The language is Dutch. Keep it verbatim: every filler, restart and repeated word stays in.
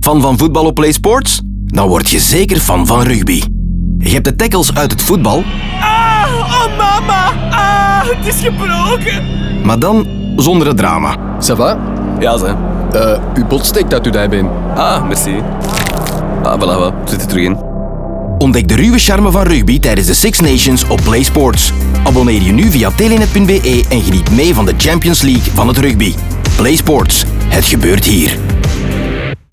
Fan van voetbal op PlaySports? Dan word je zeker fan van rugby. Je hebt de tackles uit het voetbal. Ah, oh mama, ah, het is gebroken. Maar dan zonder het drama. Ça va? Ja, ze. Uh, uw bot steekt uit uw dijbeen. Ah, merci. Ah, voilà, we zitten er terug in. Ontdek de ruwe charme van rugby tijdens de Six Nations op PlaySports. Abonneer je nu via telenet punt be en geniet mee van de Champions League van het rugby. PlaySports, het gebeurt hier.